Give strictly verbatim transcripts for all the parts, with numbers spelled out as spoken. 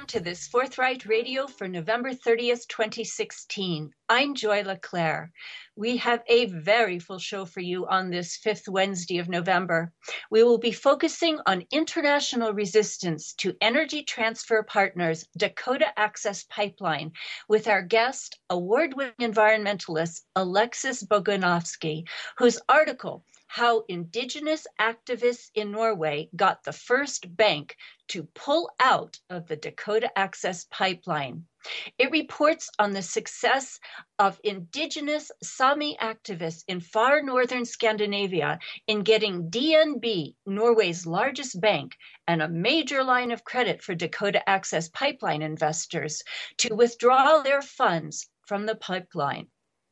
to this Forthright Radio for November thirtieth, twenty sixteen. I'm Joy LeClaire. We have a very full show for you on this fifth Wednesday of November. We will be focusing on international resistance to Energy Transfer Partners' Dakota Access Pipeline with our guest, award-winning environmentalist Alexis Bogonovsky, whose article, How Indigenous Activists in Norway Got the First Bank to Pull Out of the Dakota Access Pipeline. It reports on the success of indigenous Sami activists in far northern Scandinavia in getting D N B, Norway's largest bank, and a major line of credit for Dakota Access Pipeline investors to withdraw their funds from the pipeline.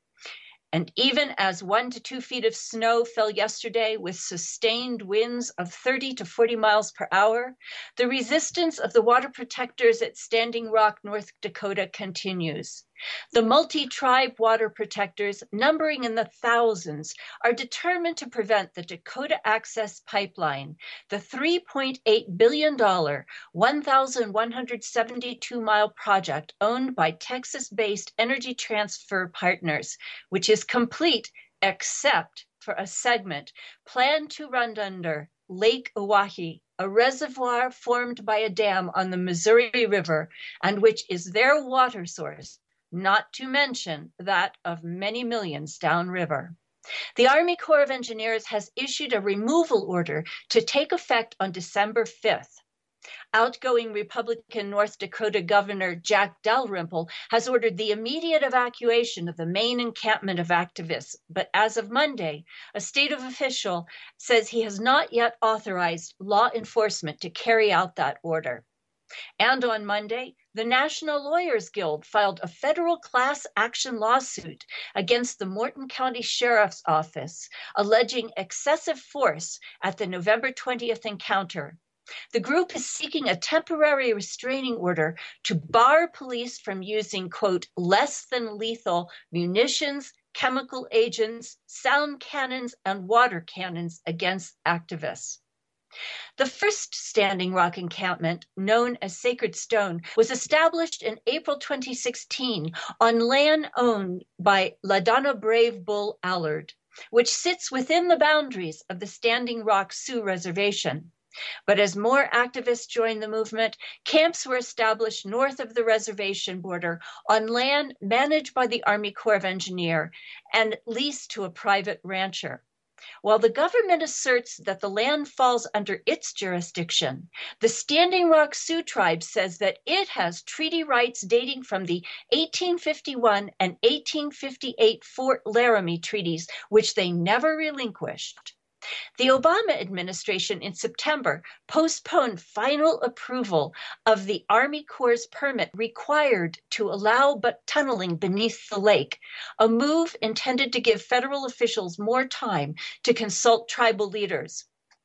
And even as one to two feet of snow fell yesterday with sustained winds of thirty to forty miles per hour, the resistance of the water protectors at Standing Rock, North Dakota continues. The multi-tribe water protectors, numbering in the thousands, are determined to prevent the Dakota Access Pipeline, the three point eight billion dollars, one thousand one hundred seventy-two mile project owned by Texas-based Energy Transfer Partners, which is complete except for a segment planned to run under Lake Oahe, a reservoir formed by a dam on the Missouri River and which is their water source, not to mention that of many millions downriver. The Army Corps of Engineers has issued a removal order to take effect on December fifth. Outgoing Republican North Dakota Governor Jack Dalrymple has ordered the immediate evacuation of the main encampment of activists, but as of Monday, a state official says he has not yet authorized law enforcement to carry out that order. And on Monday, the National Lawyers Guild filed a federal class action lawsuit against the Morton County Sheriff's Office, alleging excessive force at the November twentieth encounter. The group is seeking a temporary restraining order to bar police from using, quote, less than lethal munitions, chemical agents, sound cannons, and water cannons against activists. The first Standing Rock encampment, known as Sacred Stone, was established in April twenty sixteen on land owned by LaDonna Brave Bull Allard, which sits within the boundaries of the Standing Rock Sioux Reservation. But as more activists joined the movement, camps were established north of the reservation border on land managed by the Army Corps of Engineers and leased to a private rancher. While the government asserts that the land falls under its jurisdiction, the Standing Rock Sioux tribe says that it has treaty rights dating from the eighteen fifty-one and eighteen fifty-eight Fort Laramie treaties, which they never relinquished. The Obama administration in September postponed final approval of the Army Corps' permit required to allow but tunneling beneath the lake, a move intended to give federal officials more time to consult tribal leaders.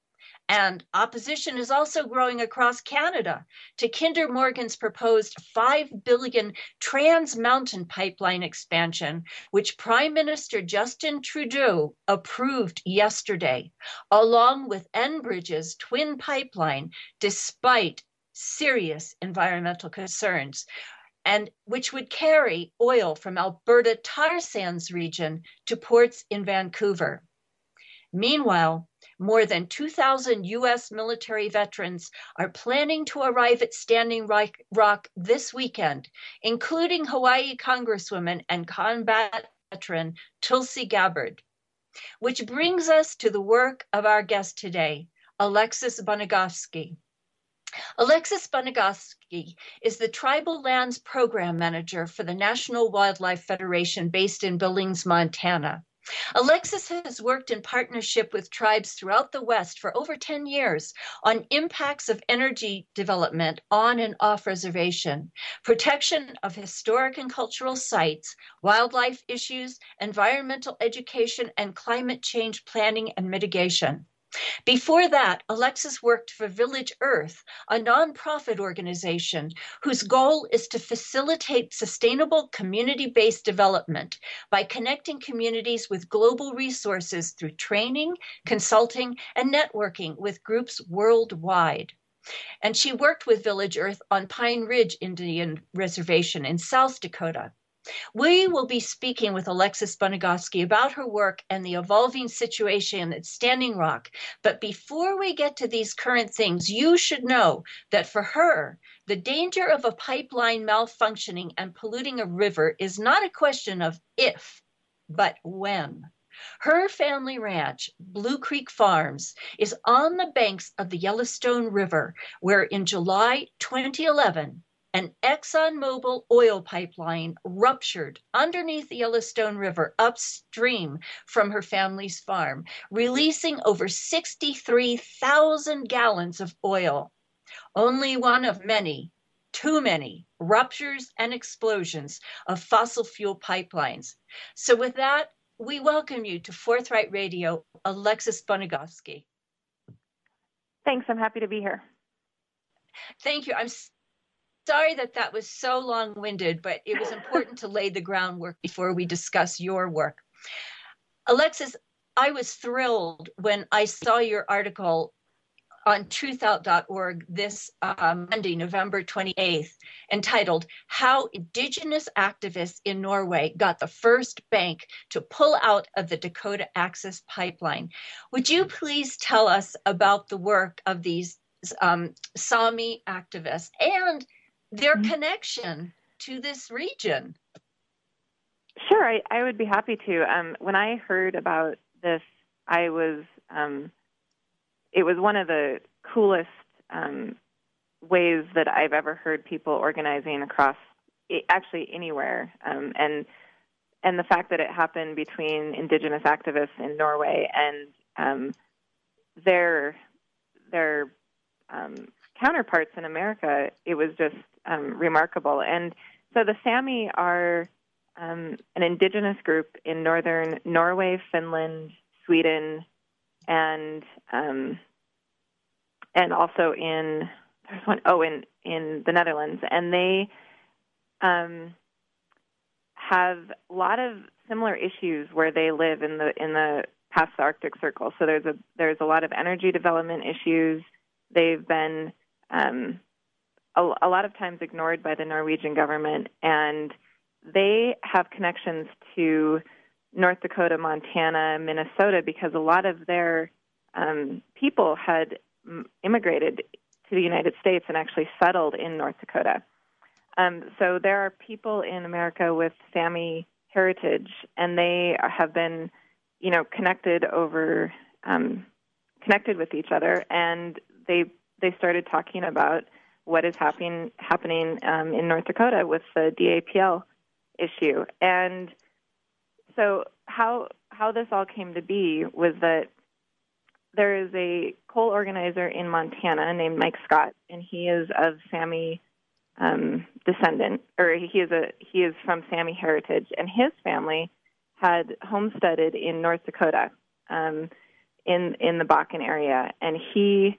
And opposition is also growing across Canada to Kinder Morgan's proposed five billion dollars Trans Mountain Pipeline expansion, which Prime Minister Justin Trudeau approved yesterday, along with Enbridge's Twin Pipeline, despite serious environmental concerns, and which would carry oil from Alberta tar sands region to ports in Vancouver. Meanwhile, more than two thousand U S military veterans are planning to arrive at Standing Rock this weekend, including Hawaii Congresswoman and combat veteran Tulsi Gabbard. Which brings us to the work of our guest today, Alexis Bogonovsky. Alexis Bogonovsky is the Tribal Lands Program Manager for the National Wildlife Federation based in Billings, Montana. Alexis has worked in partnership with tribes throughout the West for over ten years on impacts of energy development on and off reservation, protection of historic and cultural sites, wildlife issues, environmental education, and climate change planning and mitigation. Before that, Alexis worked for Village Earth, a nonprofit organization whose goal is to facilitate sustainable community-based development by connecting communities with global resources through training, consulting, and networking with groups worldwide. And she worked with Village Earth on Pine Ridge Indian Reservation in South Dakota. We will be speaking with Alexis Bunagoski about her work and the evolving situation at Standing Rock. But before we get to these current things, you should know that for her, the danger of a pipeline malfunctioning and polluting a river is not a question of if, but when. Her family ranch, Blue Creek Farms, is on the banks of the Yellowstone River, where in July twenty eleven, an ExxonMobil oil pipeline ruptured underneath the Yellowstone River upstream from her family's farm, releasing over sixty-three thousand gallons of oil. Only one of many, too many, ruptures and explosions of fossil fuel pipelines. So with that, we welcome you to Forthright Radio, Alexis Bunagoski. Thanks, I'm happy to be here. Thank you. I'm sorry that that was so long-winded, but it was important to lay the groundwork before we discuss your work. Alexis, I was thrilled when I saw your article on truth out dot org this uh, Monday, November twenty-eighth, entitled How Indigenous Activists in Norway Got the First Bank to Pull Out of the Dakota Access Pipeline. Would you please tell us about the work of these um, Sami activists and their mm-hmm. connection to this region? Sure, I, I would be happy to. Um, when I heard about this, I was, um, it was one of the coolest um, ways that I've ever heard people organizing across, actually anywhere. Um, and and the fact that it happened between Indigenous activists in Norway and um, their, their um, counterparts in America, it was just um, remarkable. And so the Sami are um, an indigenous group in northern Norway, Finland, Sweden, and um, and also in there's one oh in in the Netherlands, and they um, have a lot of similar issues where they live in the in the past the Arctic Circle. So there's a there's a lot of energy development issues. They've been um, a, a lot of times ignored by the Norwegian government, and they have connections to North Dakota, Montana, Minnesota, because a lot of their um, people had immigrated to the United States and actually settled in North Dakota. Um, so there are people in America with Sami heritage, and they have been, you know, connected over, um, connected with each other, and they they started talking about what is happening happening um, in North Dakota with the D A P L issue. And so how how this all came to be was that there is a coal organizer in Montana named Mike Scott, and he is of Sami um, descendant, or he is a he is from Sami heritage, and his family had homesteaded in North Dakota, um, in in the Bakken area, and he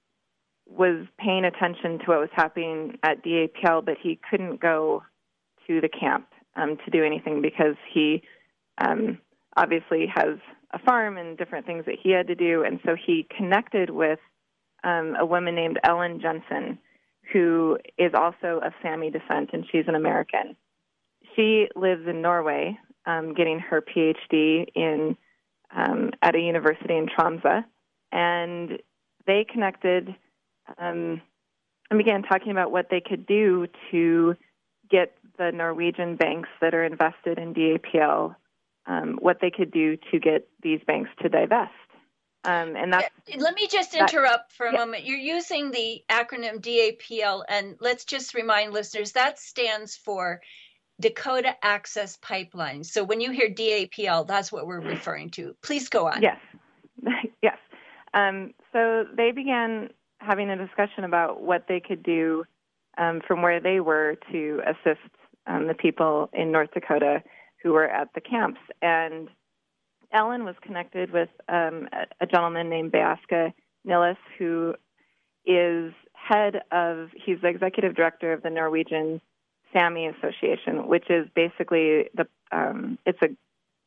was paying attention to what was happening at D A P L, but he couldn't go to the camp um, to do anything because he um, obviously has a farm and different things that he had to do, and so he connected with um, a woman named Ellen Jensen, who is also of Sami descent, and she's an American. She lives in Norway, um, getting her P H D in um, at a university in Tromsø, and they connected um, and began talking about what they could do to get the Norwegian banks that are invested in D A P L, um, what they could do to get these banks to divest. Um, and that's, Let me just interrupt that, for a yeah. moment. You're using the acronym D A P L, and let's just remind listeners that stands for Dakota Access Pipeline. So when you hear D A P L, that's what we're referring to. Please go on. Yes, yes. Um, so they began having a discussion about what they could do um, from where they were to assist um, the people in North Dakota who were at the camps. And Ellen was connected with um, a, a gentleman named Beaska Nilles, who is head of, he's the executive director of the Norwegian Sami Association, which is basically the, um, it's a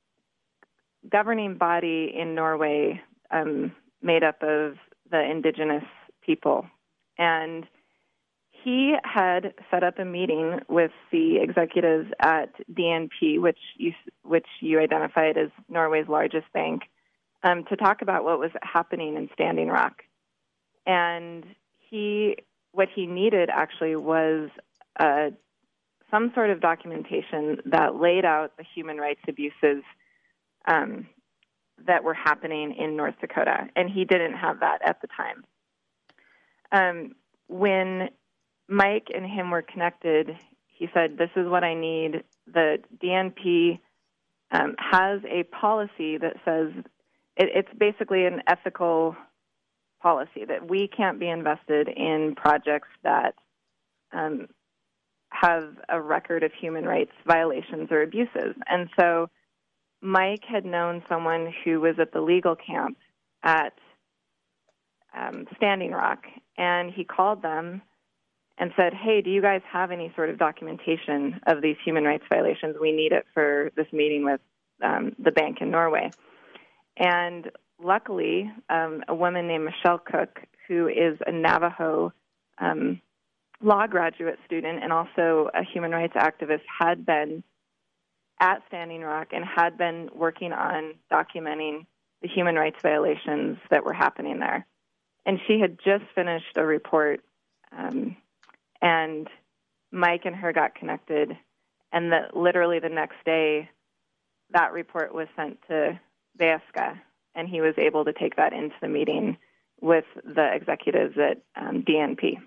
governing body in Norway um, made up of the indigenous people. And he had set up a meeting with the executives at D N B, which you, which you identified as Norway's largest bank, um, to talk about what was happening in Standing Rock. And he, what he needed actually was uh, some sort of documentation that laid out the human rights abuses um, that were happening in North Dakota, and he didn't have that at the time. Um, when Mike and him were connected, he said, "This is what I need." The D N B um, has a policy that says it, it's basically an ethical policy that we can't be invested in projects that um, have a record of human rights violations or abuses. And so Mike had known someone who was at the legal camp at um, Standing Rock, and he called them and said, "Hey, do you guys have any sort of documentation of these human rights violations? We need it for this meeting with um, the bank in Norway." And luckily, um, a woman named Michelle Cook, who is a Navajo um, law graduate student and also a human rights activist, had been at Standing Rock and had been working on documenting the human rights violations that were happening there. And she had just finished a report, um, and Mike and her got connected, and the, literally the next day, that report was sent to Beaska, and he was able to take that into the meeting with the executives at um, D N B.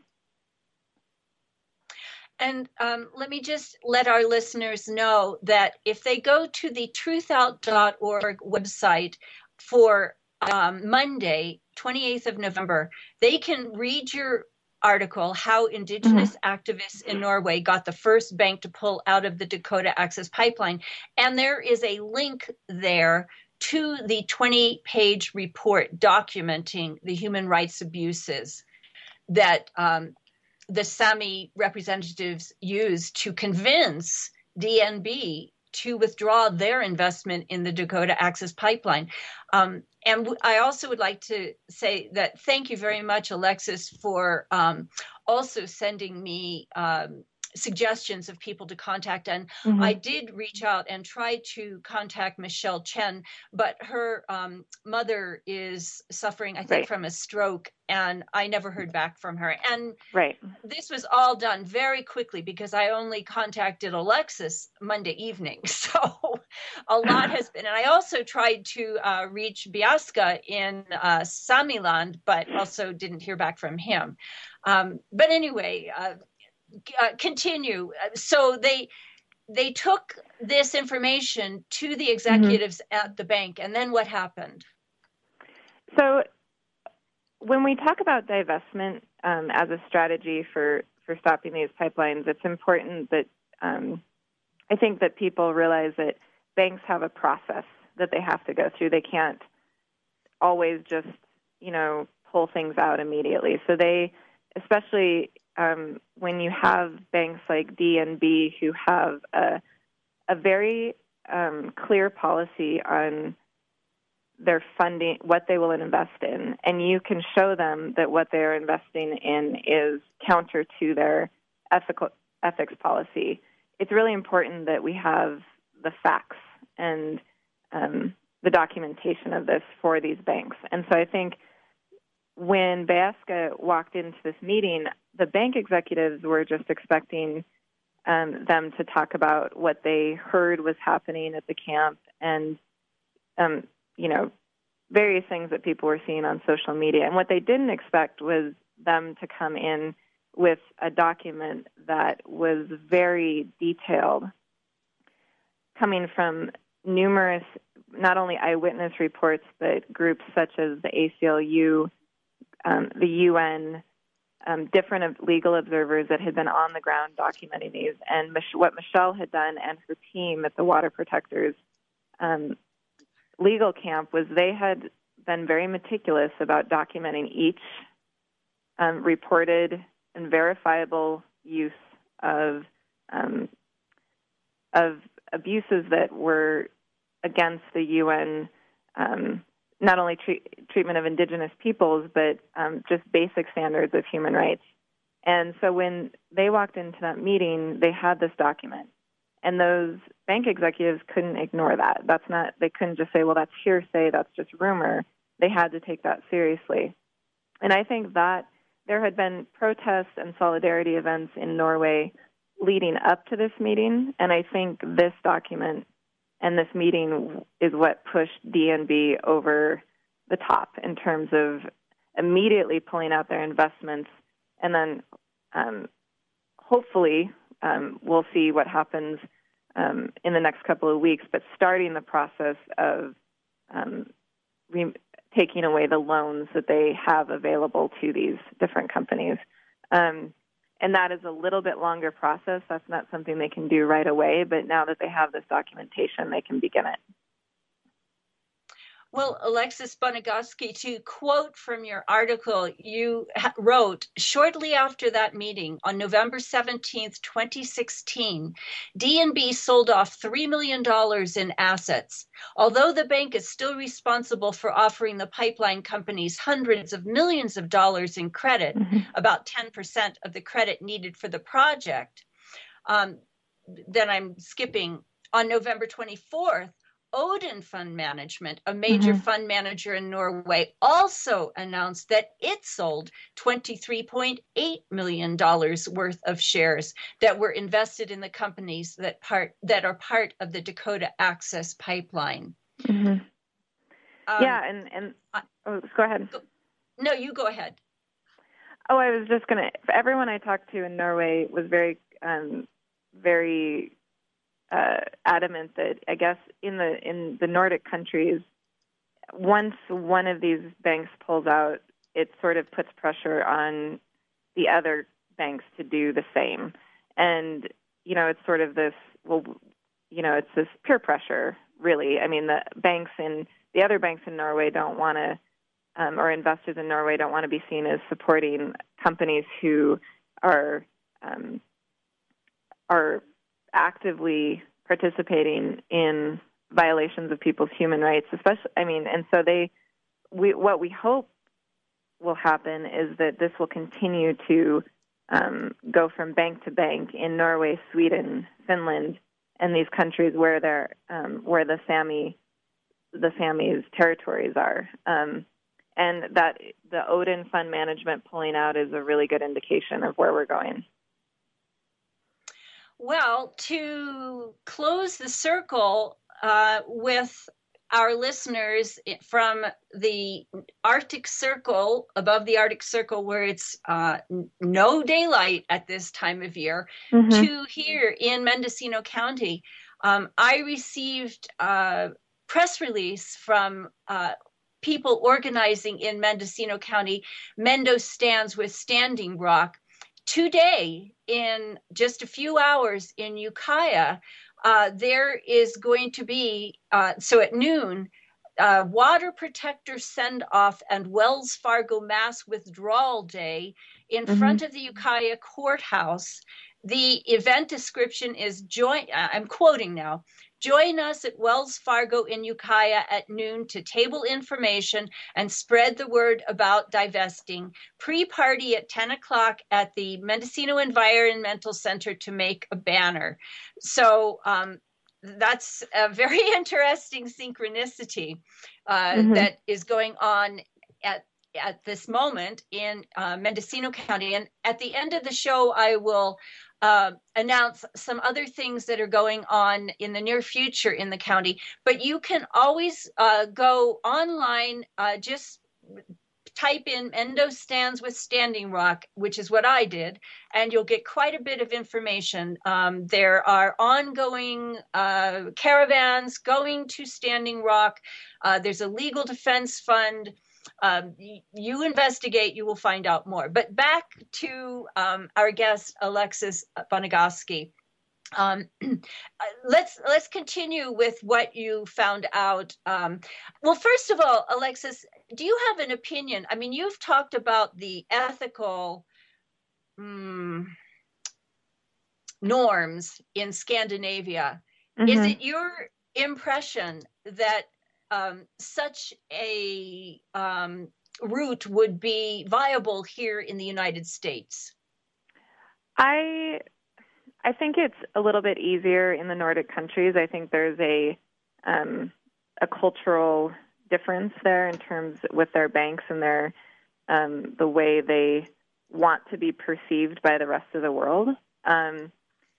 And um, let me just let our listeners know that if they go to the truth out dot org website for um, Monday, twenty-eighth of November, they can read your article, How Indigenous mm-hmm. Activists in Norway Got the First Bank to Pull Out of the Dakota Access Pipeline. And there is a link there to the twenty-page report documenting the human rights abuses that um, the Sami representatives used to convince D N B to withdraw their investment in the Dakota Access Pipeline. Um, and w- I also would like to say that thank you very much, Alexis, for um, also sending me um, suggestions of people to contact. And mm-hmm. I did reach out and try to contact Michelle Chen, but her um, mother is suffering, I think, right. from a stroke, and I never heard back from her. And right. this was all done very quickly because I only contacted Alexis Monday evening. So a lot has been, and I also tried to uh, reach Beaska in uh, Samiland, but also didn't hear back from him. Um, but anyway, uh, Uh, continue. So they they took this information to the executives mm-hmm. at the bank, and then what happened? So when we talk about divestment um, as a strategy for, for stopping these pipelines, it's important that um, I think that people realize that banks have a process that they have to go through. They can't always just, you know, pull things out immediately. So they, especially Um, when you have banks like D N B who have a, a very um, clear policy on their funding, what they will invest in, and you can show them that what they're investing in is counter to their ethical ethics policy, it's really important that we have the facts and um, the documentation of this for these banks. And so I think when Beaska walked into this meeting, the bank executives were just expecting um, them to talk about what they heard was happening at the camp and, um, you know, various things that people were seeing on social media. And what they didn't expect was them to come in with a document that was very detailed, coming from numerous, not only eyewitness reports, but groups such as the A C L U, um, the U N, um, different legal observers that had been on the ground documenting these. And Mich- what Michelle had done and her team at the Water Protectors um, legal camp was they had been very meticulous about documenting each um, reported and verifiable use of um, of abuses that were against the U N um, not only treat, treatment of indigenous peoples, but um, just basic standards of human rights. And so when they walked into that meeting, they had this document. And those bank executives couldn't ignore that. That's not, they couldn't just say, well, that's hearsay, that's just rumor. They had to take that seriously. And I think that there had been protests and solidarity events in Norway leading up to this meeting. And I think this document and this meeting is what pushed D N B over the top in terms of immediately pulling out their investments. And then um, hopefully um, we'll see what happens um, in the next couple of weeks, but starting the process of um, re- taking away the loans that they have available to these different companies. Um, and that is a little bit longer process. That's not something they can do right away, but now that they have this documentation, they can begin it. Well, Alexis Bonigoski, to quote from your article, you wrote, shortly after that meeting on November seventeenth, twenty sixteen, D N B sold off three million dollars in assets. Although the bank is still responsible for offering the pipeline companies hundreds of millions of dollars in credit, mm-hmm. about ten percent of the credit needed for the project, um, then I'm skipping, on November twenty-fourth, Odin Fund Management, a major mm-hmm. fund manager in Norway, also announced that it sold twenty-three point eight million dollars worth of shares that were invested in the companies that part that are part of the Dakota Access Pipeline. Mm-hmm. Um, yeah, and, and oh, go ahead. Go, no, you go ahead. Oh, I was just going to, everyone I talked to in Norway was very, um, very... Uh, adamant that I guess in the in the Nordic countries, once one of these banks pulls out, it sort of puts pressure on the other banks to do the same. And, you know, it's sort of this, well, you know, it's this peer pressure, really. I mean, the banks in, the other banks in Norway don't want to, um, or investors in Norway don't want to be seen as supporting companies who are, um, are actively participating in violations of people's human rights, especially, I mean, and so they, we, what we hope will happen is that this will continue to um, go from bank to bank in Norway, Sweden, Finland, and these countries where they're, um, where the Sami, the Sami's territories are. Um, and that the Odin Fund Management pulling out is a really good indication of where we're going. Well, to close the circle uh, with our listeners from the Arctic Circle, above the Arctic Circle, where it's uh, no daylight at this time of year, mm-hmm. to here in Mendocino County, um, I received a press release from uh, people organizing in Mendocino County, Mendo Stands with Standing Rock. Today, in just a few hours in Ukiah, uh, there is going to be, uh, so at noon, uh, Water Protector Send-Off and Wells Fargo Mass Withdrawal Day in mm-hmm. front of the Ukiah Courthouse. The event description is, join. I'm quoting now, join us at Wells Fargo in Ukiah at noon to table information and spread the word about divesting. Pre-party at ten o'clock at the Mendocino Environmental Center to make a banner. So um, that's a very interesting synchronicity uh, mm-hmm. that is going on at at this moment in uh, Mendocino County. And at the end of the show, I will uh, announce some other things that are going on in the near future in the county. But you can always uh, go online, uh, just type in Mendo Stands with Standing Rock, which is what I did, and you'll get quite a bit of information. Um, there are ongoing uh, caravans going to Standing Rock. Uh, there's a legal defense fund. Um, you investigate, you will find out more. But back to um, our guest, Alexis Bonigoski. Um, let's let's continue with what you found out. Um, well, first of all, Alexis, do you have an opinion? I mean, you've talked about the ethical um, norms in Scandinavia. Mm-hmm. Is it your impression that um, such a um, route would be viable here in the United States? I I think it's a little bit easier in the Nordic countries. I think there's a um, a cultural difference there in terms with their banks and their um, the way they want to be perceived by the rest of the world. Um,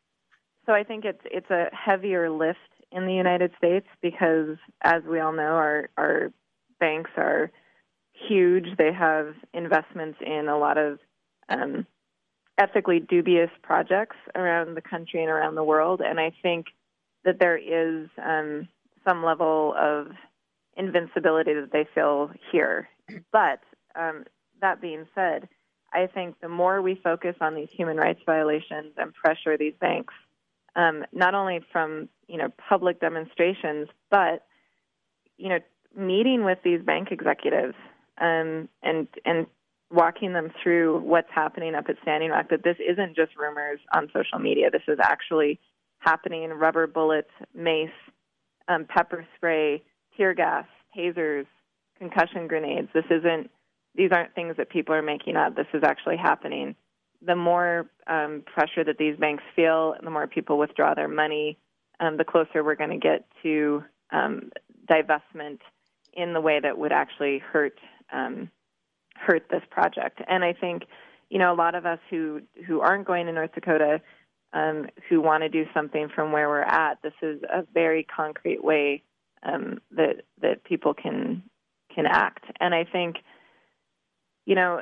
so I think it's it's a heavier lift in the United States because, as we all know, our our banks are huge. They have investments in a lot of um, ethically dubious projects around the country and around the world. And I think that there is um, some level of invincibility that they feel here. But um, that being said, I think the more we focus on these human rights violations and pressure these banks, um, not only from you know public demonstrations, but you know meeting with these bank executives um, and and walking them through what's happening up at Standing Rock, that this isn't just rumors on social media. This is actually happening. Rubber bullets, mace, um, pepper spray, tear gas, tasers, concussion grenades. This isn't, these aren't things that people are making up. This is actually happening. The more um, pressure that these banks feel, the more people withdraw their money, um, the closer we're going to get to um, divestment in the way that would actually hurt um, hurt this project. And I think, you know, a lot of us who, who aren't going to North Dakota, um, who want to do something from where we're at, this is a very concrete way um, that that people can can act. And I think, you know,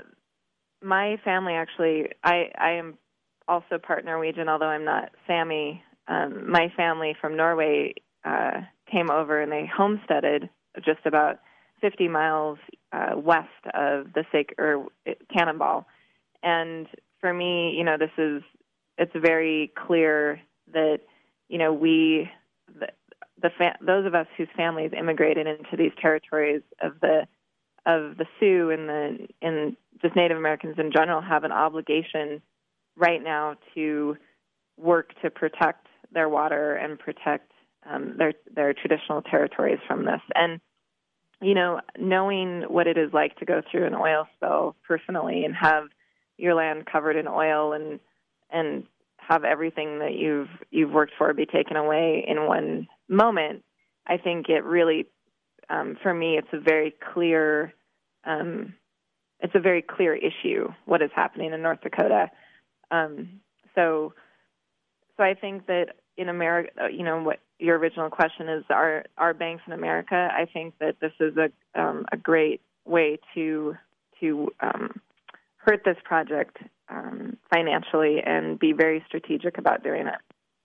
my family actually, I, I am also part Norwegian, although I'm not Sami. Um, my family from Norway uh, came over and they homesteaded just about fifty miles uh, west of the Sake or Cannonball. And for me, you know, this is, it's very clear that, you know, we, the, the fa- those of us whose families immigrated into these territories of the, of the Sioux and the, and just Native Americans in general have an obligation right now to work to protect their water and protect um, their, their traditional territories from this. And, you know, knowing what it is like to go through an oil spill personally and have your land covered in oil and and have everything that you've you've worked for be taken away in one moment, I think it really, um, for me, it's a very clear, um, it's a very clear issue what is happening in North Dakota. Um, so, so I think that in America, you know, what your original question is, are are banks in America? I think that this is a um, a great way to to um, hurt this project um, financially and be very strategic about doing it.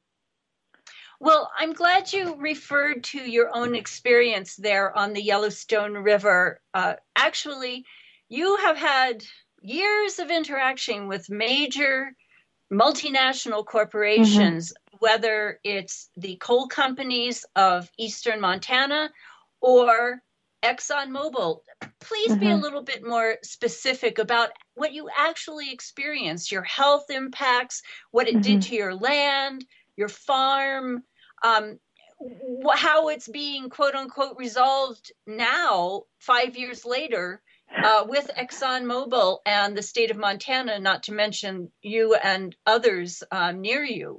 Well, I'm glad you referred to your own experience there on the Yellowstone River. Uh, actually, you have had years of interaction with major multinational corporations, mm-hmm. whether it's the coal companies of eastern Montana or ExxonMobil. Please mm-hmm. be a little bit more specific about what you actually experienced, your health impacts, what it mm-hmm. did to your land, your farm, um, wh- how it's being quote unquote resolved now, five years later, uh, with ExxonMobil and the state of Montana, not to mention you and others uh, near you.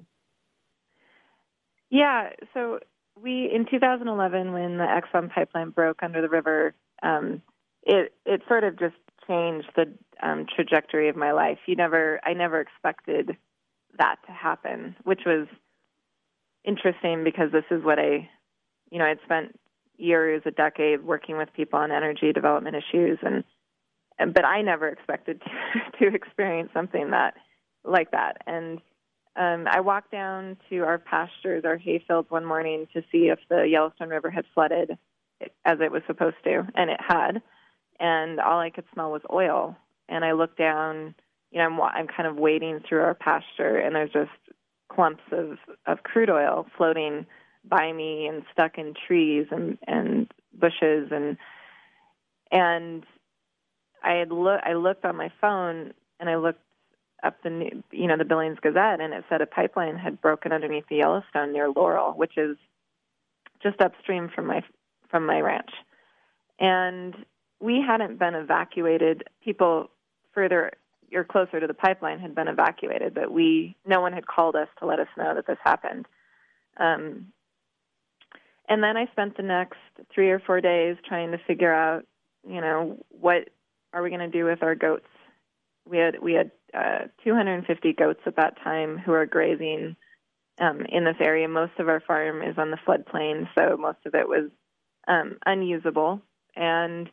Yeah, so we, in two thousand eleven, when the Exxon pipeline broke under the river, um, it it sort of just changed the um, trajectory of my life. You never, I never expected that to happen, which was interesting because this is what I, you know, I'd spent years, a decade working with people on energy development issues, and, and but I never expected to, to experience something that like that. And um, I walked down to our pastures, our hay fields one morning to see if the Yellowstone River had flooded as it was supposed to, and it had. And all I could smell was oil. And I looked down, you know, I'm, I'm kind of wading through our pasture, and there's just clumps of, of crude oil floating by me and stuck in trees and, and bushes. And and I had look, I looked on my phone, and I looked up the new, you know, the Billings Gazette, and it said a pipeline had broken underneath the Yellowstone near Laurel, which is just upstream from my from my ranch. And we hadn't been evacuated. People further or closer to the pipeline had been evacuated, but we no one had called us to let us know that this happened. Um, and then I spent the next three or four days trying to figure out, you know, what are we going to do with our goats? We had we had uh, two hundred fifty goats at that time who are grazing um, in this area. Most of our farm is on the floodplain, so most of it was um, unusable. And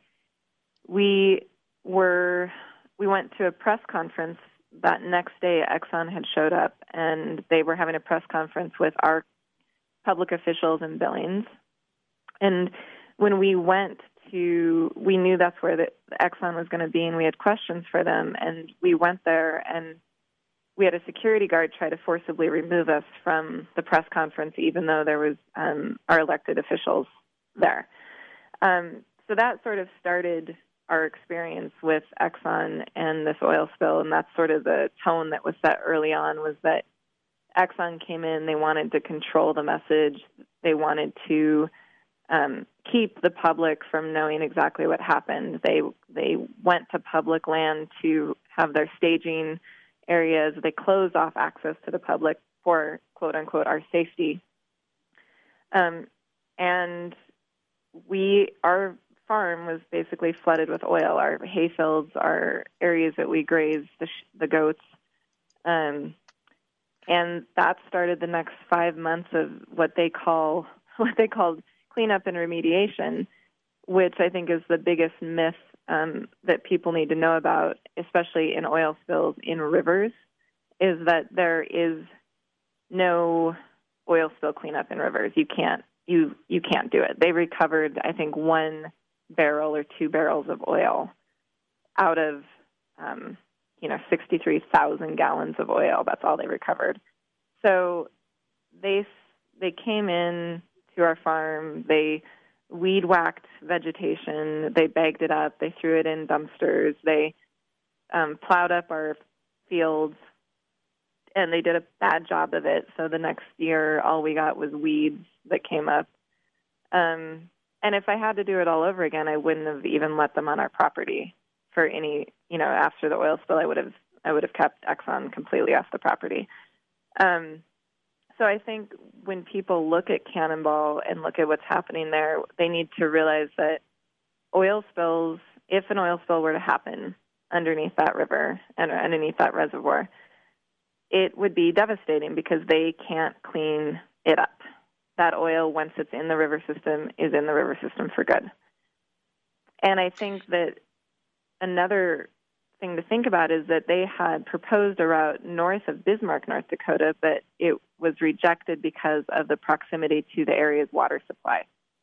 we were we went to a press conference that next day. Exxon had showed up, and they were having a press conference with our public officials in Billings. And when we went to, we knew that's where the, the Exxon was going to be, and we had questions for them. And we went there, and we had a security guard try to forcibly remove us from the press conference, even though there was um, our elected officials there. Um, so that sort of started our experience with Exxon and this oil spill, and that's sort of the tone that was set early on, was that Exxon came in, they wanted to control the message, they wanted to um, keep the public from knowing exactly what happened. They they went to public land to have their staging areas. They closed off access to the public for, quote unquote, our safety. Um, and we, our farm was basically flooded with oil. Our hay fields, our areas that we grazed the, sh- the goats. Um, and that started the next five months of what they call, what they called cleanup and remediation, which I think is the biggest myth um, that people need to know about, especially in oil spills in rivers, is that there is no oil spill cleanup in rivers. You can't, you, you can't do it. They recovered, I think, one barrel or two barrels of oil out of, um, you know, sixty-three thousand gallons of oil. That's all they recovered. So they they came in to our farm. They weed whacked vegetation. They bagged it up. They threw it in dumpsters. They um, plowed up our fields, and they did a bad job of it. So the next year, all we got was weeds that came up. Um, and if I had to do it all over again, I wouldn't have even let them on our property for any, you know, after the oil spill, I would have, I would have kept Exxon completely off the property. Um, so I think when people look at Cannonball and look at what's happening there, they need to realize that oil spills, if an oil spill were to happen underneath that river and underneath that reservoir, it would be devastating because they can't clean it up. That oil, once it's in the river system, is in the river system for good. And I think that another thing to think about is that they had proposed a route north of Bismarck, North Dakota, but it was rejected because of the proximity to the area's water supply.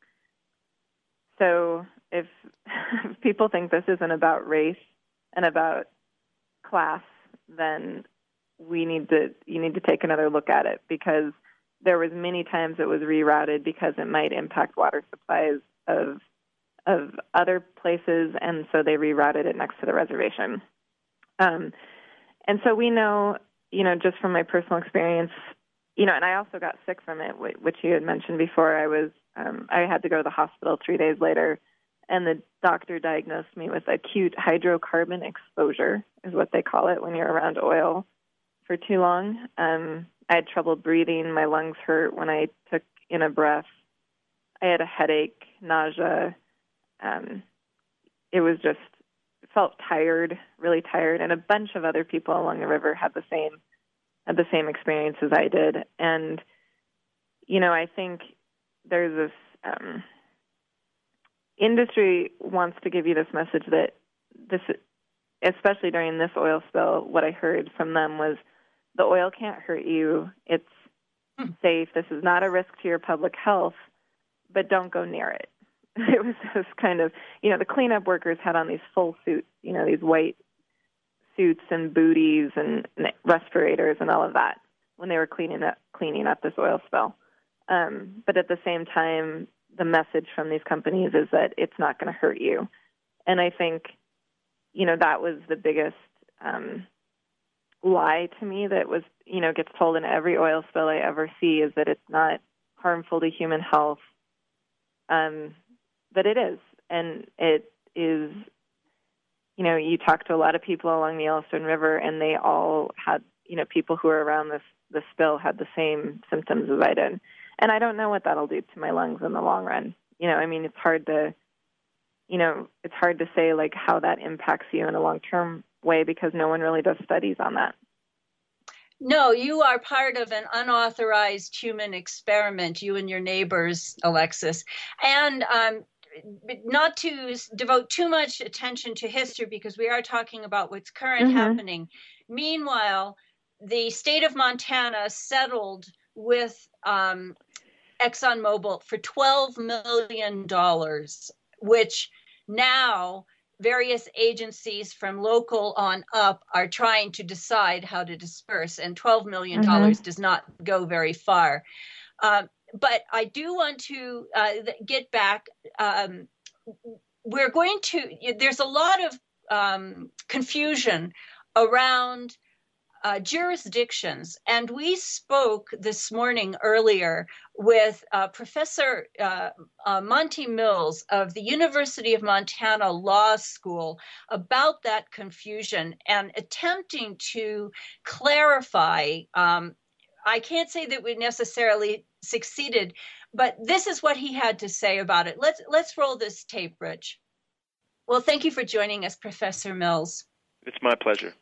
So if, if people think this isn't about race and about class, then we need to you need to take another look at it, because there was many times it was rerouted because it might impact water supplies of of other places, and so they rerouted it next to the reservation. Um, and so we know, you know, just from my personal experience, you know, and I also got sick from it, which you had mentioned before. I was, um, I had to go to the hospital three days later, and the doctor diagnosed me with acute hydrocarbon exposure, is what they call it when you're around oil for too long. Um, I had trouble breathing. My lungs hurt when I took in a breath. I had a headache, nausea. Um, it was just, felt tired, really tired, and a bunch of other people along the river had the same had the same experience as I did. And, you know, I think there's this um, industry wants to give you this message that this, especially during this oil spill, what I heard from them was the oil can't hurt you. It's hmm. safe. This is not a risk to your public health, but don't go near it. It was this kind of, you know, the cleanup workers had on these full suits, you know, these white suits and booties and respirators and all of that when they were cleaning up, cleaning up this oil spill. Um, but at the same time, the message from these companies is that it's not going to hurt you. And I think, you know, that was the biggest um, lie to me that was, you know, gets told in every oil spill I ever see, is that it's not harmful to human health. Um, that it is. And it is, you know, you talk to a lot of people along the Yellowstone River, and they all had, you know, people who were around this, the spill had the same symptoms as I did. And I don't know what that'll do to my lungs in the long run. You know, I mean, it's hard to, you know, it's hard to say, like, how that impacts you in a long-term way because no one really does studies on that. No, you are part of an unauthorized human experiment, you and your neighbors, Alexis. And um, not to devote too much attention to history because we are talking about what's current mm-hmm. happening. Meanwhile, the state of Montana settled with um, ExxonMobil for twelve million dollars, which now various agencies from local on up are trying to decide how to disperse, and twelve million dollars mm-hmm. does not go very far. Uh, but I do want to uh, get back. Um, we're going to, there's a lot of um, confusion around Uh, jurisdictions. And we spoke this morning earlier with uh, Professor uh, uh, Monty Mills of the University of Montana Law School about that confusion and attempting to clarify. Um, I can't say that we necessarily succeeded, but this is what he had to say about it. Let's, let's roll this tape, Rich. Well, thank you for joining us, Professor Mills. It's my pleasure.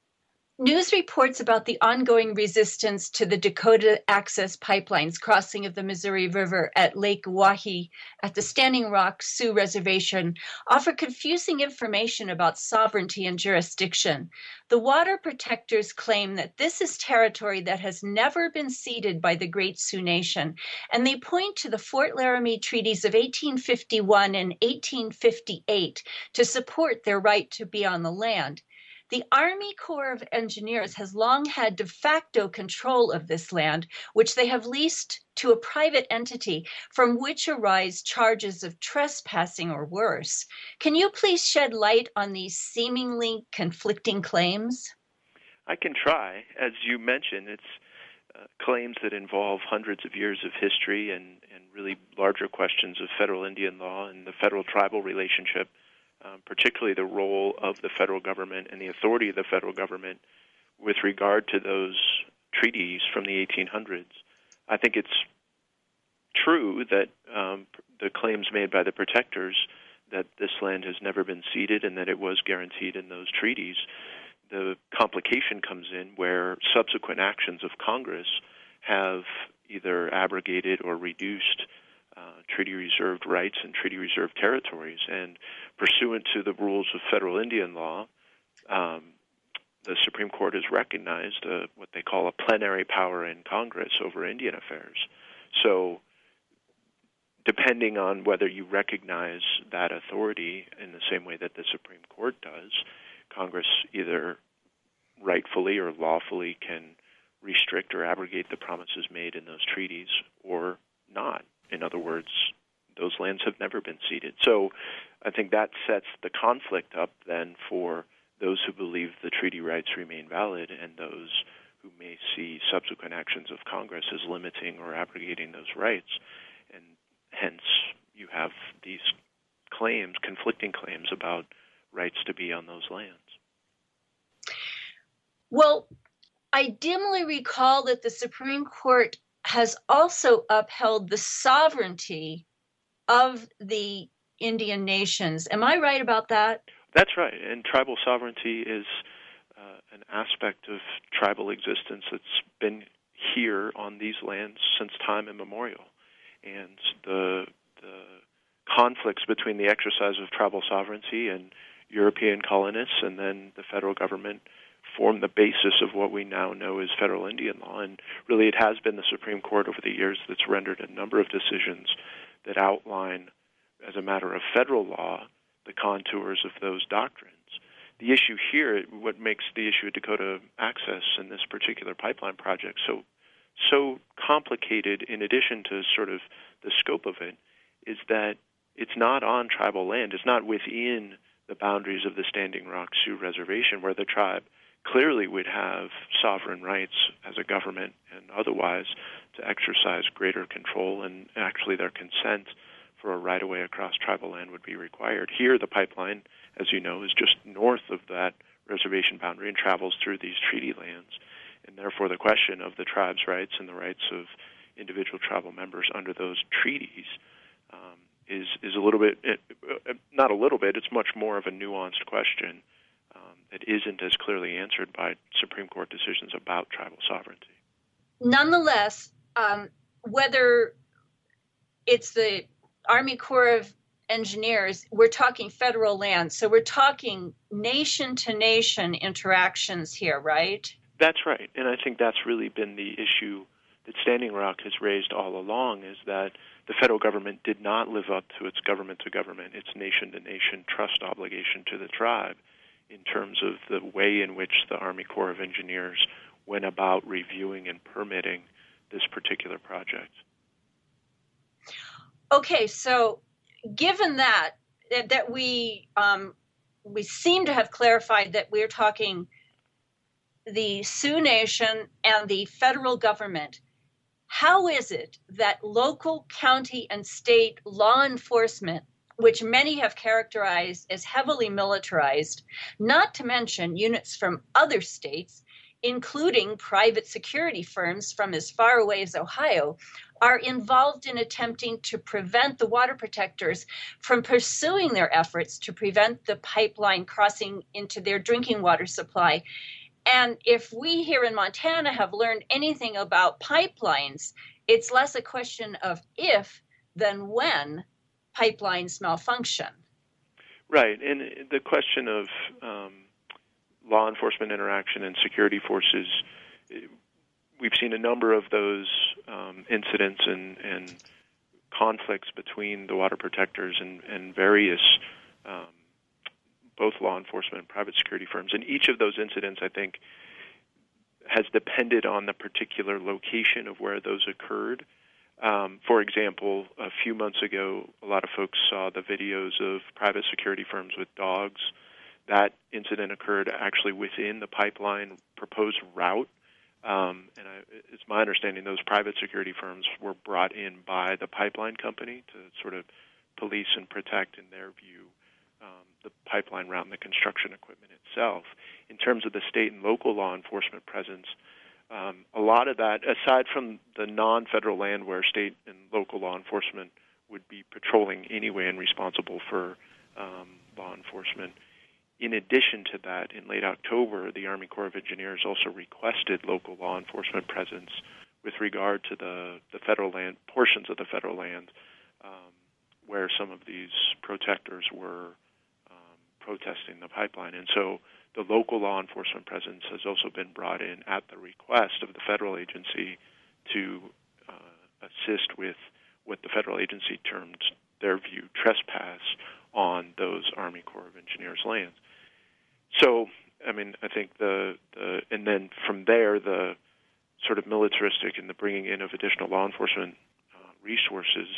News reports about the ongoing resistance to the Dakota Access Pipeline's crossing of the Missouri River at Lake Oahe at the Standing Rock Sioux Reservation offer confusing information about sovereignty and jurisdiction. The water protectors claim that this is territory that has never been ceded by the Great Sioux Nation, and they point to the Fort Laramie Treaties of eighteen fifty-one and eighteen fifty-eight to support their right to be on the land. The Army Corps of Engineers has long had de facto control of this land, which they have leased to a private entity from which arise charges of trespassing or worse. Can you please shed light on these seemingly conflicting claims? I can try. As you mentioned, it's uh, claims that involve hundreds of years of history and, and really larger questions of federal Indian law and the federal tribal relationship. Um, particularly the role of the federal government and the authority of the federal government with regard to those treaties from the eighteen hundreds. I think it's true that um, the claims made by the protectors that this land has never been ceded and that it was guaranteed in those treaties. The complication comes in where subsequent actions of Congress have either abrogated or reduced Uh, treaty-reserved rights and treaty-reserved territories. And pursuant to the rules of federal Indian law, um, the Supreme Court has recognized uh, what they call a plenary power in Congress over Indian affairs. So depending on whether you recognize that authority in the same way that the Supreme Court does, Congress either rightfully or lawfully can restrict or abrogate the promises made in those treaties or not. In other words, those lands have never been ceded. So I think that sets the conflict up then for those who believe the treaty rights remain valid and those who may see subsequent actions of Congress as limiting or abrogating those rights. And hence you have these claims, conflicting claims about rights to be on those lands. Well, I dimly recall that the Supreme Court has also upheld the sovereignty of the Indian nations. Am I right about that? That's right. And tribal sovereignty is uh, an aspect of tribal existence that's been here on these lands since time immemorial. And the, the conflicts between the exercise of tribal sovereignty and European colonists and then the federal government form the basis of what we now know as federal Indian law. And really it has been the Supreme Court over the years that's rendered a number of decisions that outline, as a matter of federal law, the contours of those doctrines. The issue here, what makes the issue of Dakota Access in this particular pipeline project so so complicated, in addition to sort of the scope of it, is that it's not on tribal land. It's not within the boundaries of the Standing Rock Sioux Reservation, where the tribe clearly would have sovereign rights as a government and otherwise to exercise greater control and actually their consent for a right-of-way across tribal land would be required. Here, the pipeline, as you know, is just north of that reservation boundary and travels through these treaty lands. And therefore, the question of the tribe's rights and the rights of individual tribal members under those treaties um, is is a little bit, uh, not a little bit, it's much more of a nuanced question um, that isn't as clearly answered by Supreme Court decisions about tribal sovereignty. Nonetheless, um, whether it's the Army Corps of Engineers, we're talking federal land, so we're talking nation-to-nation interactions here, right? That's right, and I think that's really been the issue that Standing Rock has raised all along, is that the federal government did not live up to its government-to-government, its nation-to-nation trust obligation to the tribe in terms of the way in which the Army Corps of Engineers went about reviewing and permitting this particular project. Okay, so given that, that we um, we seem to have clarified that we're talking the Sioux Nation and the federal government, how is it that local, county, and state law enforcement, which many have characterized as heavily militarized, not to mention units from other states, including private security firms from as far away as Ohio, are involved in attempting to prevent the water protectors from pursuing their efforts to prevent the pipeline crossing into their drinking water supply? And if we here in Montana have learned anything about pipelines, it's less a question of if than when pipelines malfunction. Right, and the question of um, law enforcement interaction and security forces, we've seen a number of those um, incidents and, and conflicts between the water protectors and, and various um, both law enforcement and private security firms. And each of those incidents, I think, has depended on the particular location of where those occurred. Um, for example, a few months ago, a lot of folks saw the videos of private security firms with dogs. That incident occurred actually within the pipeline proposed route. Um, and I, it's my understanding those private security firms were brought in by the pipeline company to sort of police and protect, in their view, um, the pipeline route and the construction equipment itself. In terms of the state and local law enforcement presence, um, a lot of that, aside from the non-federal land where state and local law enforcement would be patrolling anyway and responsible for um, law enforcement, in addition to that, in late October, the Army Corps of Engineers also requested local law enforcement presence with regard to the, the federal land, portions of the federal land um, where some of these protectors were um, protesting the pipeline. And so the local law enforcement presence has also been brought in at the request of the federal agency to uh, assist with what the federal agency termed, their view, trespass on those Army Corps of Engineers lands. So, I mean, I think the, the and then from there, the sort of militaristic and the bringing in of additional law enforcement uh, resources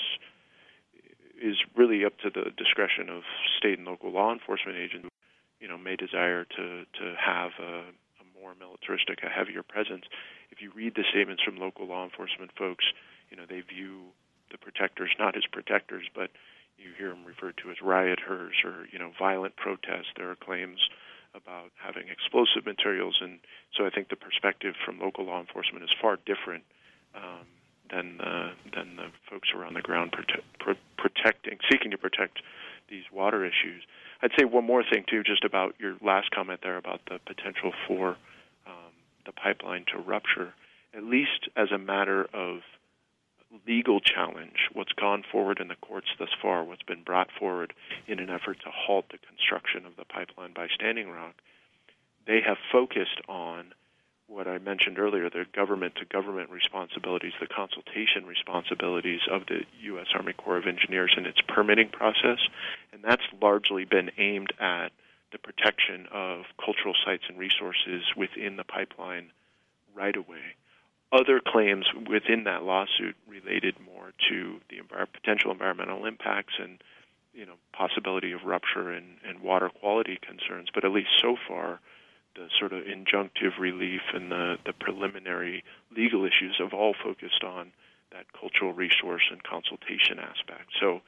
is really up to the discretion of state and local law enforcement agents who, you know, may desire to, to have a, a more militaristic, a heavier presence. If you read the statements from local law enforcement folks, you know, they view the protectors not as protectors, but you hear them referred to as rioters or, you know, violent protests. There are claims about having explosive materials, and so I think the perspective from local law enforcement is far different um, than the, than the folks who are on the ground prote- pro- protecting, seeking to protect these water issues. I'd say one more thing too, just about your last comment there about the potential for um, the pipeline to rupture. At least as a matter of legal challenge, what's gone forward in the courts thus far, what's been brought forward in an effort to halt the construction of the pipeline by Standing Rock, they have focused on what I mentioned earlier, the government-to-government responsibilities, the consultation responsibilities of the U S Army Corps of Engineers in its permitting process, and that's largely been aimed at the protection of cultural sites and resources within the pipeline right-of-way. Other claims within that lawsuit related more to the envir- potential environmental impacts and, you know, possibility of rupture and, and water quality concerns. But at least so far, the sort of injunctive relief and the, the preliminary legal issues have all focused on that cultural resource and consultation aspect. So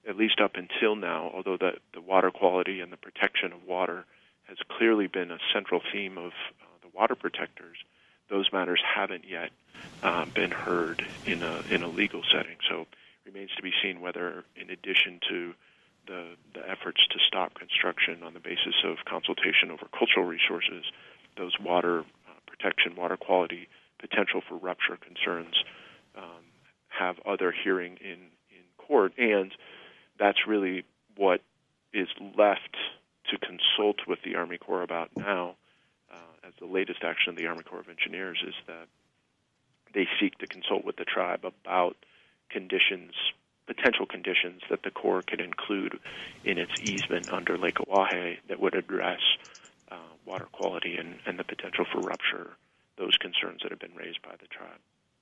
at least up until now, although the, the water quality and the protection of water has clearly been a central theme of uh, the water protectors, those matters haven't yet uh, been heard in a in a legal setting. So it remains to be seen whether, in addition to the the efforts to stop construction on the basis of consultation over cultural resources, those water uh, protection, water quality, potential for rupture concerns um, have other hearing in, in court. And that's really what is left to consult with the Army Corps about now, uh, as the latest action of the Army Corps of Engineers is that they seek to consult with the tribe about conditions, potential conditions that the Corps could include in its easement under Lake Oahe that would address uh, water quality and, and the potential for rupture, those concerns that have been raised by the tribe.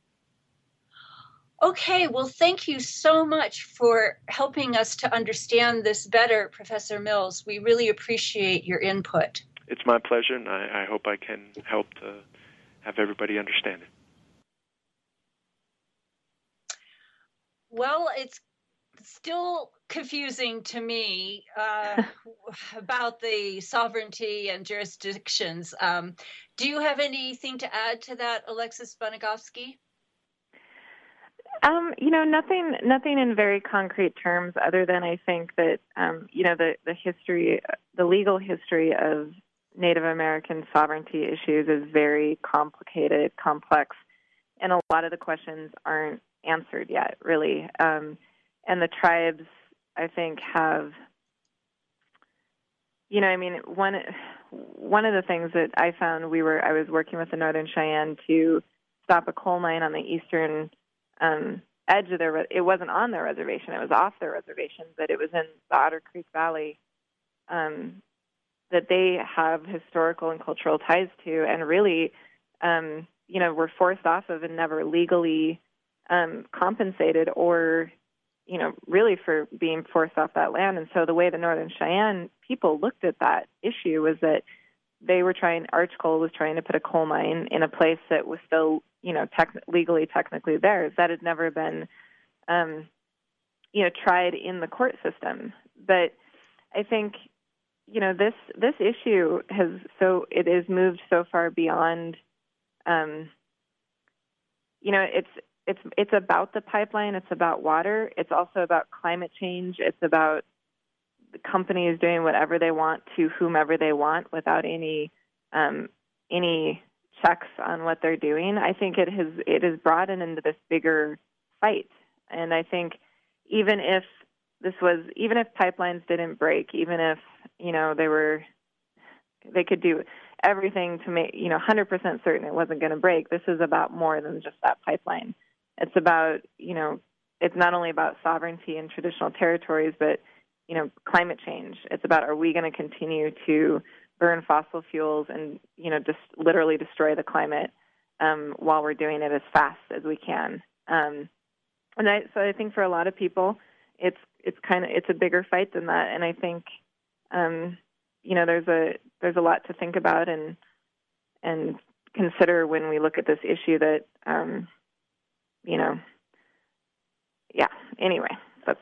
Okay, well, thank you so much for helping us to understand this better, Professor Mills. We really appreciate your input. It's my pleasure, and I, I hope I can help to have everybody understand it. Well, it's still confusing to me uh, about the sovereignty and jurisdictions. Um, do you have anything to add to that, Alexis Banigovsky? Um, you know, nothing, nothing in very concrete terms, other than I think that um, you know the the history, the legal history of Native American sovereignty issues is very complicated, complex, and a lot of the questions aren't answered yet, really. Um, and the tribes, I think, have, you know, I mean, one one of the things that I found, we were, I was working with the Northern Cheyenne to stop a coal mine on the eastern um, edge of their, it wasn't on their reservation, it was off their reservation, but it was in the Otter Creek Valley, um, that they have historical and cultural ties to, and really, um, you know, were forced off of and never legally um, compensated or, you know, really for being forced off that land. And so the way the Northern Cheyenne people looked at that issue was that they were trying, Arch Coal was trying to put a coal mine in a place that was still, you know, tech, legally, technically theirs. That had never been, um, you know, tried in the court system. But I think, you know, this this issue has so it has moved so far beyond, um, you know, it's it's it's about the pipeline. It's about water. It's also about climate change. It's about the companies doing whatever they want to whomever they want without any um, any checks on what they're doing. I think it has it has brought it into this bigger fight. And I think even if this was even if pipelines didn't break, even if, you know, they were they could do everything to make, you know, one hundred percent certain it wasn't going to break, this is about more than just that pipeline. It's about, you know, it's not only about sovereignty in traditional territories, but, you know, climate change. It's about, are we going to continue to burn fossil fuels and, you know, just literally destroy the climate um, while we're doing it as fast as we can? Um, and I, so I think for a lot of people, it's it's kind of it's a bigger fight than that. And I think, um, you know, there's a there's a lot to think about and and consider when we look at this issue. That, um, you know, yeah. Anyway, that's.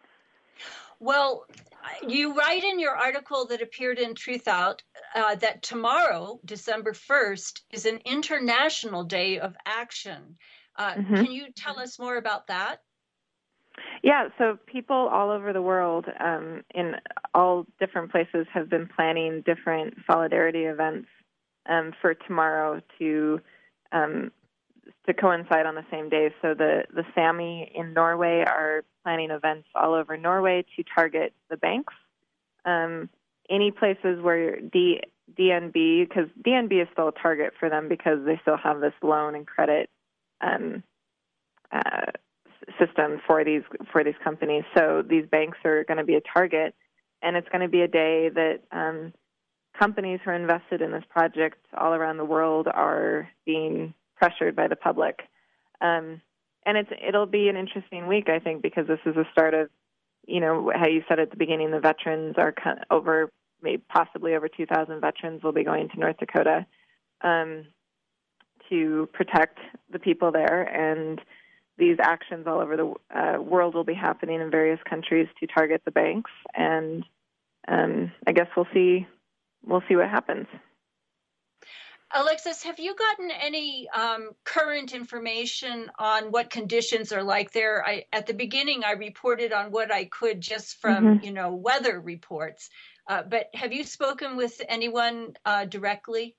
Well, you write in your article that appeared in Truthout uh, that tomorrow, December first, is an International Day of Action. Uh, mm-hmm. Can you tell us more about that? Yeah, so people all over the world um, in all different places have been planning different solidarity events um, for tomorrow to um, to coincide on the same day. So the, the Sami in Norway are planning events all over Norway to target the banks. Um, any places where D, DNB, because D N B is still a target for them because they still have this loan and credit um, uh, system for these for these companies. So these banks are going to be a target, and it's going to be a day that um, companies who are invested in this project all around the world are being pressured by the public. Um, and it's it'll be an interesting week, I think, because this is the start of, you know, how you said at the beginning, the veterans are kind of over, maybe possibly over two thousand veterans will be going to North Dakota um, to protect the people there. And these actions all over the uh, world will be happening in various countries to target the banks, and um, I guess we'll see we'll see what happens. Alexis, have you gotten any um, current information on what conditions are like there? I, at the beginning, I reported on what I could just from, mm-hmm. you know, weather reports. Uh, but have you spoken with anyone uh, directly?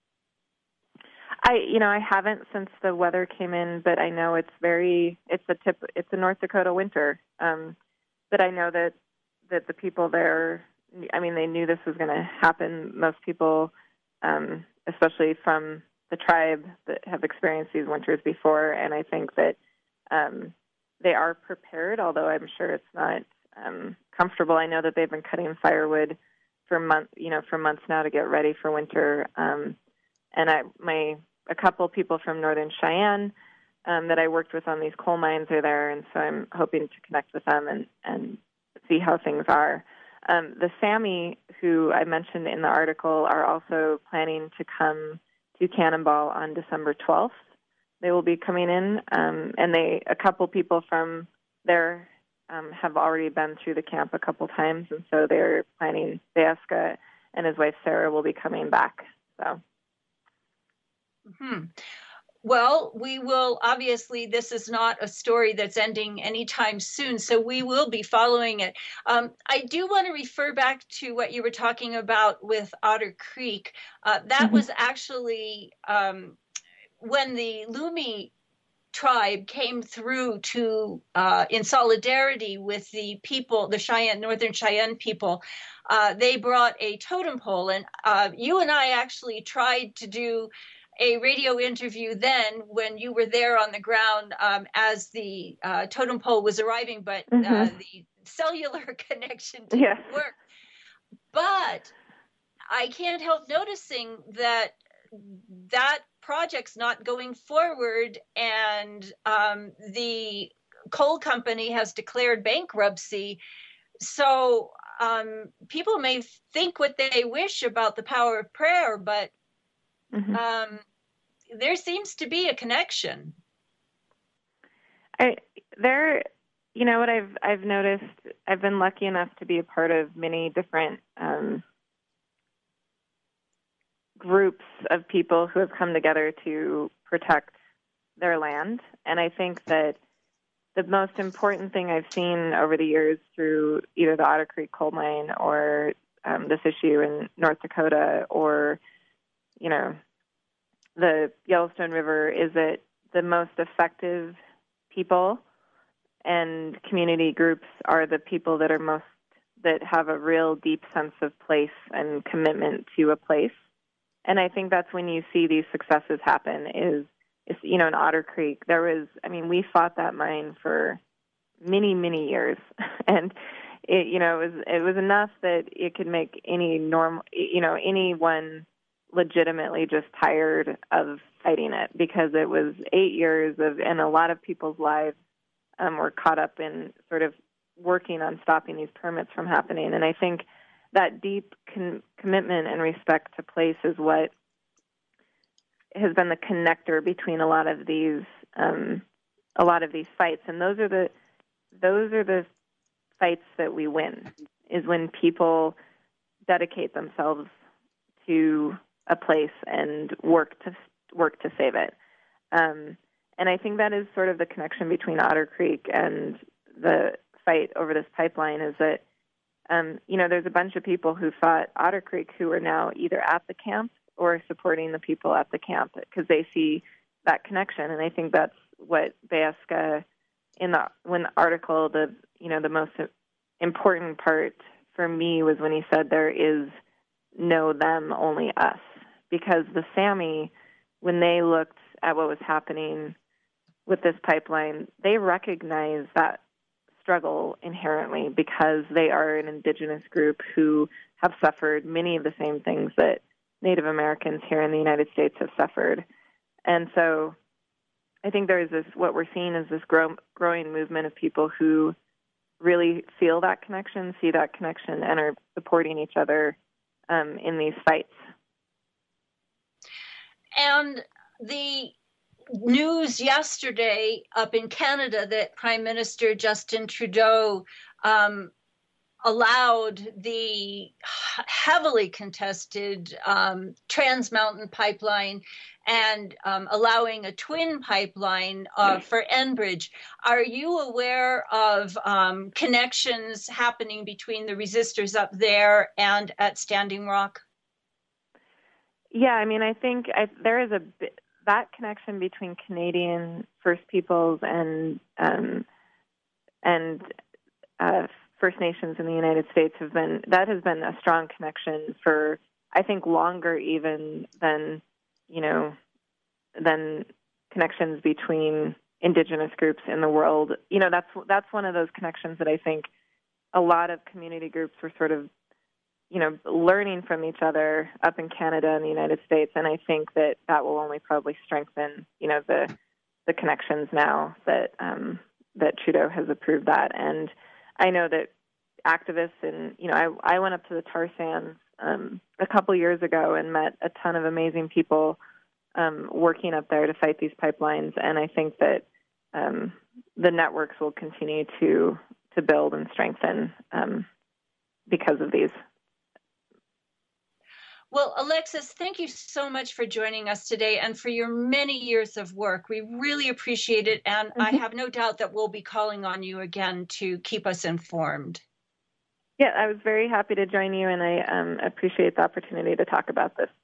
I, you know, I haven't since the weather came in, but I know it's very, it's a tip, it's a North Dakota winter. Um, but I know that that the people there, I mean, they knew this was going to happen. Most people. Um, especially from the tribe that have experienced these winters before. And I think that um, they are prepared, although I'm sure it's not um, comfortable. I know that they've been cutting firewood for months, you know, for months now to get ready for winter. Um, and I, my, a couple people from Northern Cheyenne um, that I worked with on these coal mines are there. And so I'm hoping to connect with them and, and see how things are. Um, the Sami, who I mentioned in the article, are also planning to come to Cannonball on December twelfth. They will be coming in, um, and they a couple people from there um, have already been through the camp a couple times, and so they're planning. Beaska and his wife Sarah will be coming back. So. Hmm. Well, we will, obviously, this is not a story that's ending anytime soon, so we will be following it. Um, I do want to refer back to what you were talking about with Otter Creek. Uh, that mm-hmm. was actually um, when the Lumi tribe came through to, uh, in solidarity with the people, the Cheyenne, Northern Cheyenne people. Uh, they brought a totem pole, and uh, you and I actually tried to do a radio interview then when you were there on the ground um, as the uh, totem pole was arriving, but mm-hmm. uh, the cellular connection didn't yeah. work. But I can't help noticing that that project's not going forward, and um, the coal company has declared bankruptcy. So um, people may think what they wish about the power of prayer, but Mm-hmm. Um, there seems to be a connection. I there, you know what I've I've noticed. I've been lucky enough to be a part of many different um, groups of people who have come together to protect their land, and I think that the most important thing I've seen over the years through either the Otter Creek coal mine or um, this issue in North Dakota or you know, the Yellowstone River is that the most effective people and community groups are the people that are most, that have a real deep sense of place and commitment to a place. And I think that's when you see these successes happen is, is you know, in Otter Creek, there was, I mean, we fought that mine for many, many years. and it, you know, it was, it was enough that it could make any normal, you know, anyone legitimately just tired of fighting it because it was eight years of, and a lot of people's lives um, were caught up in sort of working on stopping these permits from happening. And I think that deep con- commitment and respect to place is what has been the connector between a lot of these, um, a lot of these fights. And those are the, those are the fights that we win, is when people dedicate themselves to a place and work to work to save it. Um, and I think that is sort of the connection between Otter Creek and the fight over this pipeline is that, um, you know, there's a bunch of people who fought Otter Creek who are now either at the camp or supporting the people at the camp because they see that connection. And I think that's what Beaska, in the when the article, the, you know, the most important part for me was when he said there is no them, only us. Because the Sami, when they looked at what was happening with this pipeline, they recognize that struggle inherently because they are an indigenous group who have suffered many of the same things that Native Americans here in the United States have suffered. And so I think there is this, what we're seeing is this grow, growing movement of people who really feel that connection, see that connection, and are supporting each other um, in these fights. And the news yesterday up in Canada that Prime Minister Justin Trudeau um, allowed the heavily contested um, Trans Mountain Pipeline and um, allowing a twin pipeline uh, for Enbridge. Are you aware of um, connections happening between the resistors up there and at Standing Rock? Yeah, I mean, I think I, there is a bit, that connection between Canadian First Peoples and um, and uh, First Nations in the United States have been, that has been a strong connection for, I think, longer even than, you know, than connections between Indigenous groups in the world. You know, that's that's one of those connections that I think a lot of community groups were sort of, you know, learning from each other up in Canada and the United States, and I think that that will only probably strengthen, you know, the the connections now that um, that Trudeau has approved that. And I know that activists, and you know, I I went up to the tar sands um, a couple years ago and met a ton of amazing people um, working up there to fight these pipelines, and I think that um, the networks will continue to to build and strengthen um, because of these. Well, Alexis, thank you so much for joining us today and for your many years of work. We really appreciate it, and mm-hmm. I have no doubt that we'll be calling on you again to keep us informed. Yeah, I was very happy to join you, and I um, appreciate the opportunity to talk about this.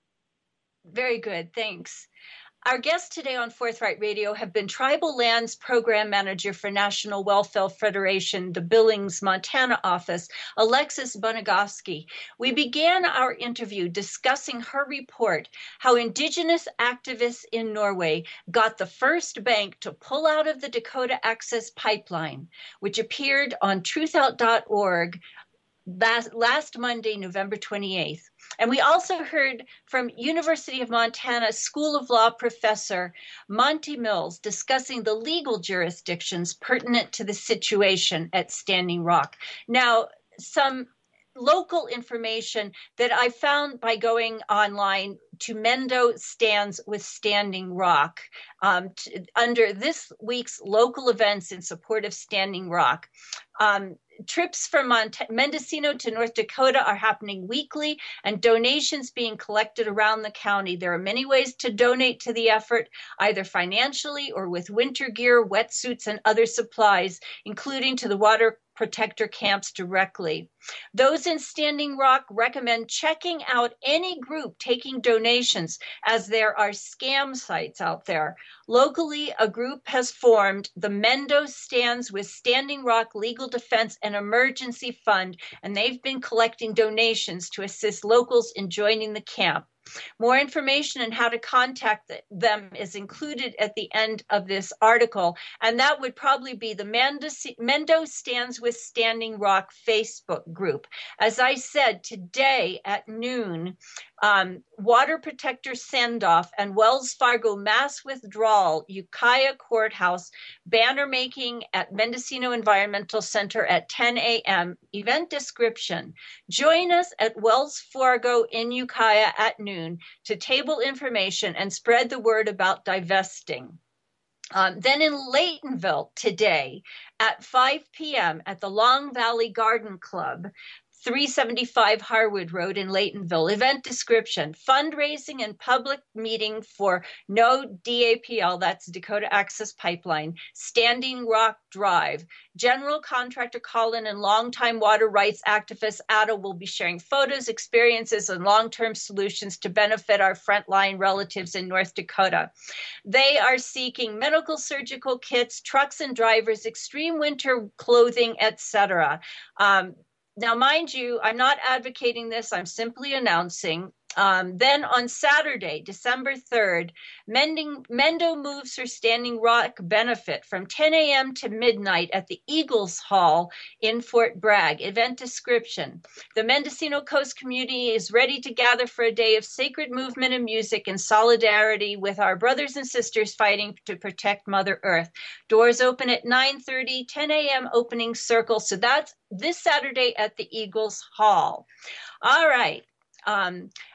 Very good. Thanks. Our guests today on Forthright Radio have been Tribal Lands Program Manager for National Welfare Federation, the Billings, Montana office, Alexis Bunigoski. We began our interview discussing her report, how Indigenous activists in Norway got the first bank to pull out of the Dakota Access Pipeline, which appeared on truthout dot org last, last Monday, November twenty-eighth. And we also heard from University of Montana School of Law professor Monty Mills discussing the legal jurisdictions pertinent to the situation at Standing Rock. Now, some local information that I found by going online to Mendo Stands with Standing Rock um, t- under this week's local events in support of Standing Rock. Um, trips from Mont- Mendocino to North Dakota are happening weekly, and donations being collected around the county. There are many ways to donate to the effort, either financially or with winter gear, wetsuits, and other supplies, including to the water protector camps directly. Those in Standing Rock recommend checking out any group taking donations, as there are scam sites out there. Locally, a group has formed the Mendo Stands with Standing Rock Legal Defense and Emergency Fund, and they've been collecting donations to assist locals in joining the camp. More information on how to contact them is included at the end of this article, and that would probably be the Mendo Stands with Standing Rock Facebook group. As I said, today at noon, um, Water Protector Send-Off and Wells Fargo Mass Withdrawal, Ukiah Courthouse, banner making at Mendocino Environmental Center at ten a.m. Event description. Join us at Wells Fargo in Ukiah at noon to table information and spread the word about divesting. Um, then in Laytonville today at five p.m. at the Long Valley Garden Club, three seventy-five Harwood Road in Laytonville. Event description, fundraising and public meeting for No D A P L, that's Dakota Access Pipeline, Standing Rock Drive. General contractor Colin and longtime water rights activist Ada will be sharing photos, experiences, and long-term solutions to benefit our frontline relatives in North Dakota. They are seeking medical surgical kits, trucks and drivers, extreme winter clothing, et cetera. Um, Now, mind you, I'm not advocating this. I'm simply announcing. Um, then on Saturday, December third, Mending, Mendo moves her Standing Rock benefit from ten a.m. to midnight at the Eagles Hall in Fort Bragg. Event description. The Mendocino Coast community is ready to gather for a day of sacred movement and music in solidarity with our brothers and sisters fighting to protect Mother Earth. Doors open at nine thirty, ten a.m. opening circle. So that's this Saturday at the Eagles Hall. All right. Um,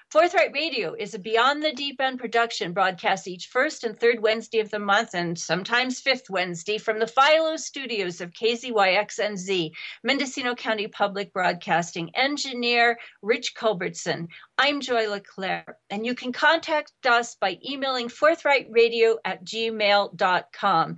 Forthright Radio is a Beyond the Deep End production, broadcast each first and third Wednesday of the month, and sometimes fifth Wednesday, from the Philo studios of K Z Y X N Z, Mendocino County Public Broadcasting. Engineer Rich Culbertson. I'm Joy LeClaire, and you can contact us by emailing forthrightradio at gmail dot com.